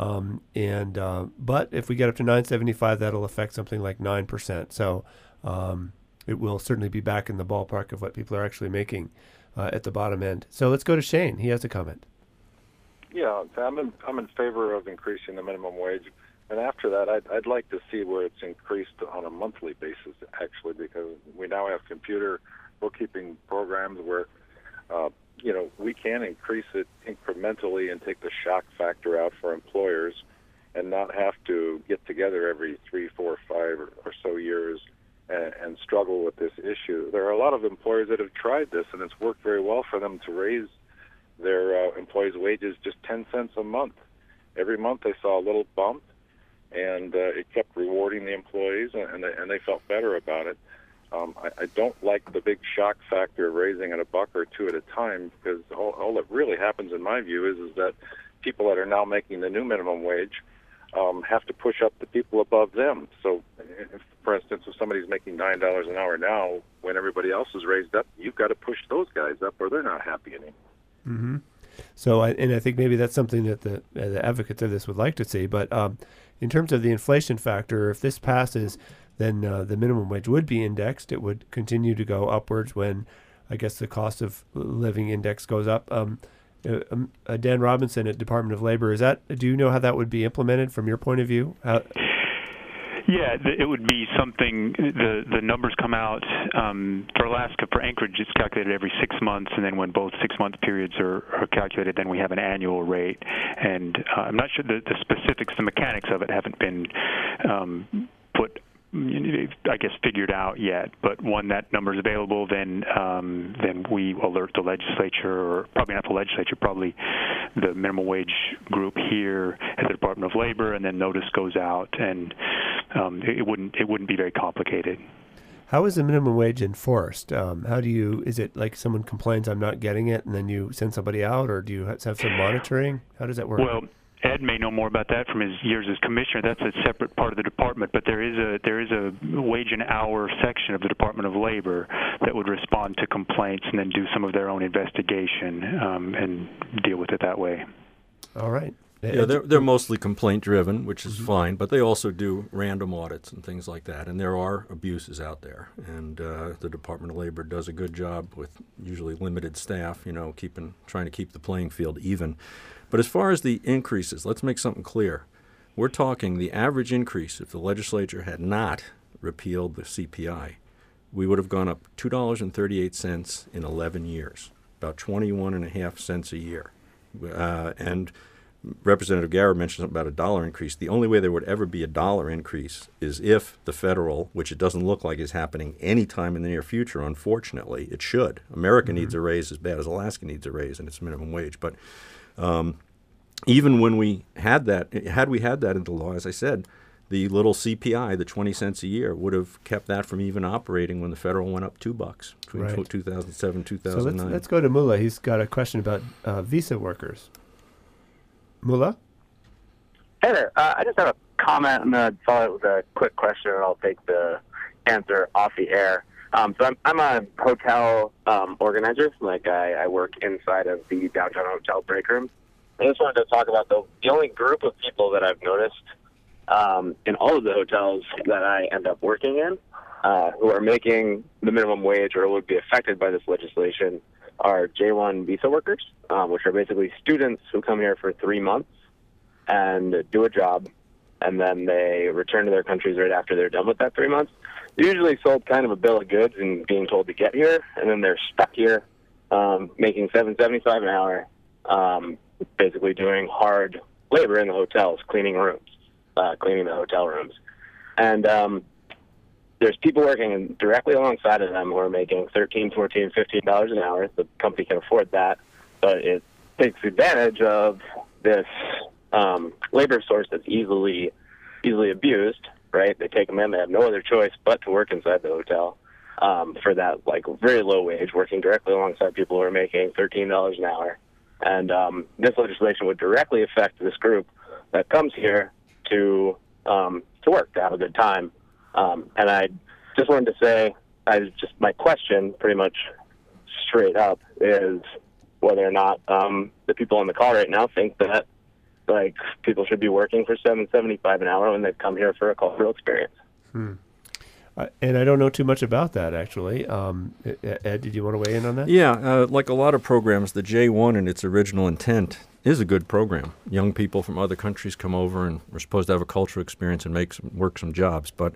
But if we get up to $9.75, that'll affect something like 9%. So it will certainly be back in the ballpark of what people are actually making at the bottom end. So let's go to Shane. He has a comment. Yeah, I'm in favor of increasing the minimum wage. And after that, I'd like to see where it's increased on a monthly basis, actually, because we now have computer bookkeeping programs where we can increase it incrementally and take the shock factor out for employers and not have to get together every 3, 4, 5 or so years and struggle with this issue. There are a lot of employers that have tried this, and it's worked very well for them to raise their employees' wages just 10 cents a month. Every month they saw a little bump, and it kept rewarding the employees, and they felt better about it. I don't like the big shock factor of raising it $1 or $2 at a time, because all that really happens, in my view, is that people that are now making the new minimum wage have to push up the people above them. So, for instance, if somebody's making $9 an hour now, when everybody else is raised up, you've got to push those guys up, or they're not happy anymore. Mm-hmm. So, I think maybe that's something that the advocates of this would like to see. But in terms of the inflation factor, if this passes, then the minimum wage would be indexed. It would continue to go upwards when, I guess, the cost of living index goes up. Dan Robinson at Department of Labor, do you know how that would be implemented from your point of view? Yeah, it would be something. The numbers come out for Alaska. For Anchorage, it's calculated every 6 months, and then when both 6-month periods are calculated, then we have an annual rate. And I'm not sure the specifics, the mechanics of it haven't been put, I guess, figured out yet. But when that number is available, then we alert the legislature, or probably not the legislature, probably the minimum wage group here at the Department of Labor, and then notice goes out, and it wouldn't be very complicated. How is the minimum wage enforced? Is it like someone complains, I'm not getting it, and then you send somebody out, or do you have some monitoring? How does that work? Well, Ed may know more about that from his years as commissioner. That's a separate part of the department, but there is a wage and hour section of the Department of Labor that would respond to complaints and then do some of their own investigation and deal with it that way. All right. Yeah, they're mostly complaint-driven, which is fine, but they also do random audits and things like that, and there are abuses out there. And the Department of Labor does a good job with usually limited staff, trying to keep the playing field even. But as far as the increases, let's make something clear. We're talking the average increase, if the legislature had not repealed the CPI, we would have gone up $2.38 in 11 years, about 21.5 cents a year. And Representative Garrett mentioned something about $1 increase. The only way there would ever be $1 increase is if the federal, which it doesn't look like is happening anytime in the near future, unfortunately. It should. America needs a raise as bad as Alaska needs a raise in its minimum wage. But even when we had that, had we had that into law, as I said, the little CPI, the 20 cents a year, would have kept that from even operating when the federal went up $2 between 2007 and 2009. So let's go to Mullah. He's got a question about visa workers. Mullah? Hey there. I just have a comment and then follow it with a quick question, and I'll take the answer off the air. So I'm a hotel organizer. Like I work inside of the downtown hotel break room. I just wanted to talk about the only group of people that I've noticed in all of the hotels that I end up working in who are making the minimum wage or would be affected by this legislation are J-1 visa workers, which are basically students who come here for 3 months and do a job, and then they return to their countries right after they're done with that 3 months. They're usually sold kind of a bill of goods and being told to get here, and then they're stuck here making $7.75 an hour, basically doing hard labor in the hotels, cleaning rooms, cleaning the hotel rooms. And there's people working directly alongside of them who are making $13, $14, $15 an hour. The company can afford that, but it takes advantage of this labor source that's easily abused, right? They take them in. They have no other choice but to work inside the hotel for that very low wage, working directly alongside people who are making $13 an hour. And this legislation would directly affect this group that comes here to work, to have a good time. And I just wanted to say, my question pretty much straight up is whether or not the people on the call right now think that people should be working for $7.75 an hour when they've come here for a cultural experience. And I don't know too much about that, actually. Ed, did you want to weigh in on that? Yeah, like a lot of programs, the J-1 in its original intent is a good program. Young people from other countries come over, and we're supposed to have a cultural experience and work some jobs. But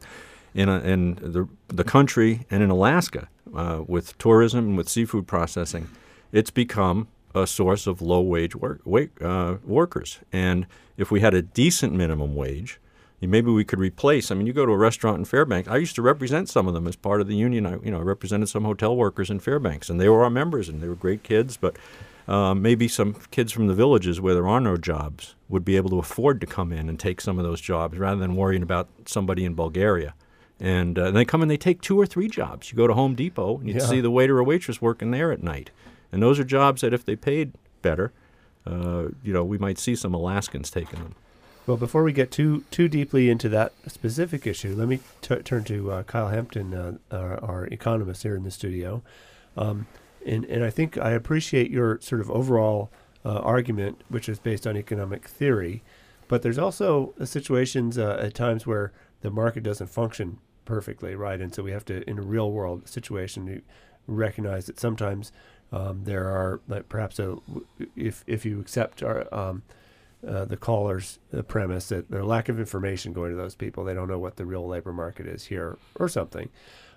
in the country and in Alaska, with tourism and with seafood processing, it's become a source of low-wage workers. And if we had a decent minimum wage, maybe we could replace. I mean, you go to a restaurant in Fairbanks. I used to represent some of them as part of the union. I represented some hotel workers in Fairbanks, and they were our members, and they were great kids. But maybe some kids from the villages where there are no jobs would be able to afford to come in and take some of those jobs rather than worrying about somebody in Bulgaria. And they come and they take 2 or 3 jobs. You go to Home Depot, and you see the waiter or waitress working there at night. And those are jobs that if they paid better, we might see some Alaskans taking them. Well, before we get too deeply into that specific issue, let me turn to Kyle Hampton, our economist here in the studio. And I think I appreciate your sort of overall argument, which is based on economic theory. But there's also situations at times where the market doesn't function perfectly, right? And so we have to, in a real world situation, recognize that sometimes there are, like perhaps, if you accept our the caller's premise that there's lack of information going to those people, they don't know what the real labor market is here or something.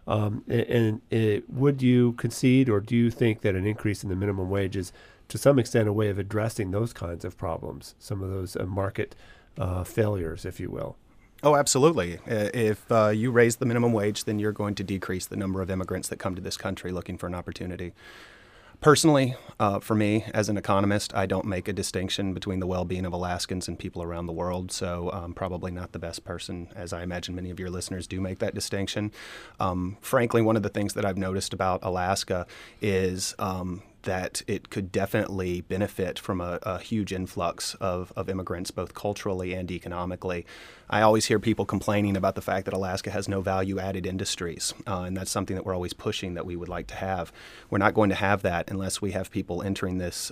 Would you concede, or do you think that an increase in the minimum wage is, to some extent, a way of addressing those kinds of problems, some of those market failures, if you will? Oh, absolutely. If you raise the minimum wage, then you're going to decrease the number of immigrants that come to this country looking for an opportunity. Personally, for me, as an economist, I don't make a distinction between the well-being of Alaskans and people around the world, so I'm probably not the best person, as I imagine many of your listeners do make that distinction. Frankly, one of the things that I've noticed about Alaska is that it could definitely benefit from a huge influx of immigrants, both culturally and economically. I always hear people complaining about the fact that Alaska has no value-added industries, and that's something that we're always pushing that we would like to have. We're not going to have that unless we have people entering this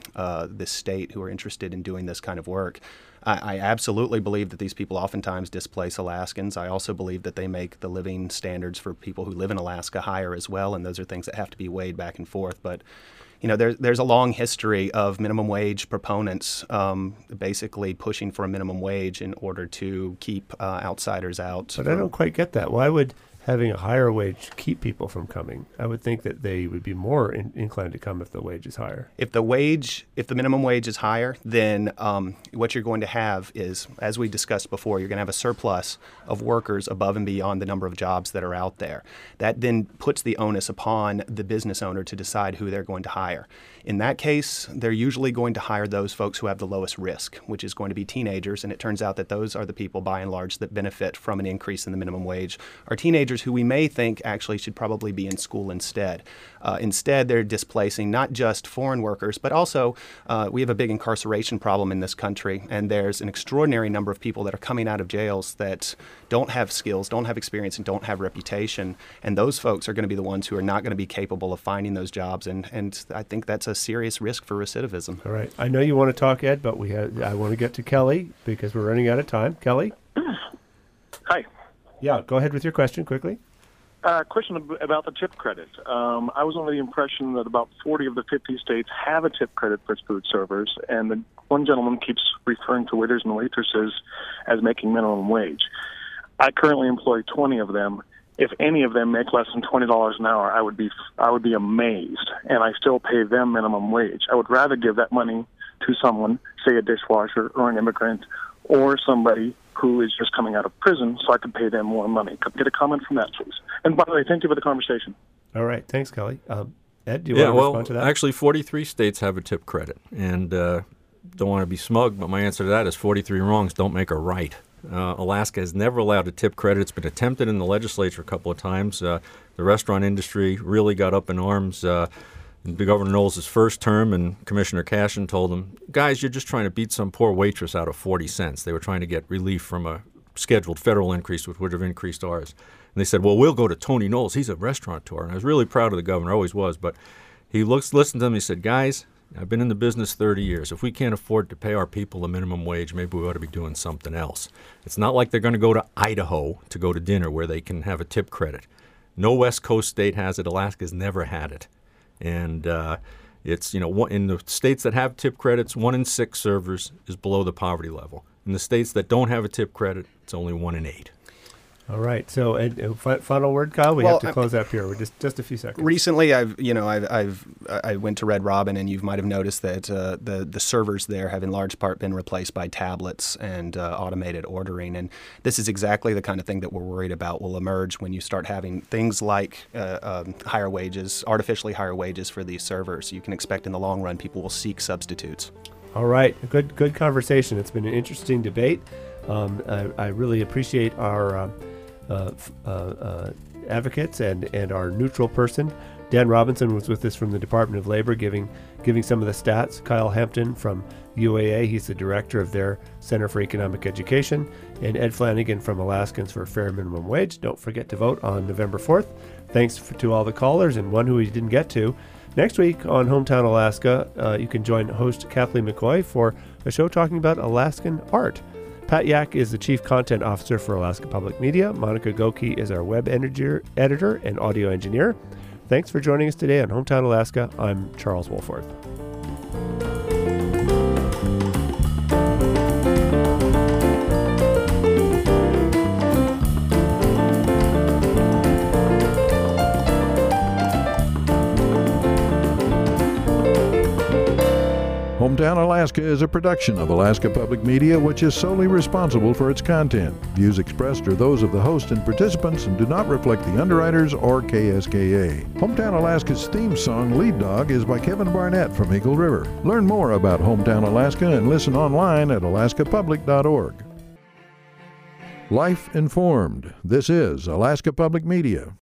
state who are interested in doing this kind of work. I absolutely believe that these people oftentimes displace Alaskans. I also believe that they make the living standards for people who live in Alaska higher as well, and those are things that have to be weighed back and forth. But there's a long history of minimum wage proponents basically pushing for a minimum wage in order to keep outsiders out. But I don't quite get that. Why would having a higher wage keep people from coming? I would think that they would be more inclined to come if the wage is higher. If the minimum wage is higher, then what you're going to have is, as we discussed before, you're going to have a surplus of workers above and beyond the number of jobs that are out there. That then puts the onus upon the business owner to decide who they're going to hire. In that case, they're usually going to hire those folks who have the lowest risk, which is going to be teenagers, and it turns out that those are the people, by and large, that benefit from an increase in the minimum wage, are teenagers who we may think actually should probably be in school instead. Instead, they're displacing not just foreign workers, but also we have a big incarceration problem in this country, and there's an extraordinary number of people that are coming out of jails that don't have skills, don't have experience, and don't have reputation, and those folks are going to be the ones who are not going to be capable of finding those jobs, and I think that's a serious risk for recidivism. All right. I know you want to talk, Ed, but I want to get to Kelly because we're running out of time. Kelly? Hi. Yeah, go ahead with your question quickly. Question about the tip credit. I was under the impression that about 40 of the 50 states have a tip credit for food servers, and the one gentleman keeps referring to waiters and waitresses as making minimum wage. I currently employ 20 of them. If any of them make less than $20 an hour, I would be amazed, and I still pay them minimum wage. I would rather give that money to someone, say a dishwasher or an immigrant, or somebody who is just coming out of prison, so I could pay them more money. Could get a comment from that, please. And by the way, thank you for the conversation. All right. Thanks, Kelly. Ed, do you want to respond to that? Actually, 43 states have a tip credit. And don't want to be smug, but my answer to that is 43 wrongs don't make a right. Alaska has never allowed a tip credit. It's been attempted in the legislature a couple of times. The restaurant industry really got up in arms. The Governor Knowles' first term, and Commissioner Cashin told him, guys, you're just trying to beat some poor waitress out of 40 cents. They were trying to get relief from a scheduled federal increase, which would have increased ours. And they said, well, we'll go to Tony Knowles. He's a restaurateur. And I was really proud of the governor, always was. But he listened to them. He said, guys, I've been in the business 30 years. If we can't afford to pay our people a minimum wage, maybe we ought to be doing something else. It's not like they're going to go to Idaho to go to dinner where they can have a tip credit. No West Coast state has it. Alaska's never had it. And it's, in the states that have tip credits, 1 in 6 servers is below the poverty level. In the states that don't have a tip credit, it's only 1 in 8. All right. So, final word, Kyle. We have to close up here. We're just a few seconds. Recently, I went to Red Robin, and you might have noticed that the servers there have in large part been replaced by tablets and automated ordering. And this is exactly the kind of thing that we're worried about will emerge when you start having things like higher wages, artificially higher wages for these servers. You can expect in the long run people will seek substitutes. All right. Good conversation. It's been an interesting debate. I really appreciate our advocates and our neutral person. Dan Robinson was with us from the Department of Labor, giving some of the stats. Kyle Hampton from UAA, he's the director of their Center for Economic Education, and Ed Flanagan from Alaskans for Fair Minimum Wage. Don't forget to vote on November 4th. Thanks to all the callers, and one who we didn't get to. Next week on Hometown Alaska, you can join host Kathleen McCoy for a show talking about Alaskan art. Pat Yak is the Chief Content Officer for Alaska Public Media. Monica Goki is our web editor and audio engineer. Thanks for joining us today on Hometown Alaska. I'm Charles Wolforth. Hometown Alaska is a production of Alaska Public Media, which is solely responsible for its content. Views expressed are those of the host and participants and do not reflect the underwriters or KSKA. Hometown Alaska's theme song, Lead Dog, is by Kevin Barnett from Eagle River. Learn more about Hometown Alaska and listen online at alaskapublic.org. Life informed. This is Alaska Public Media.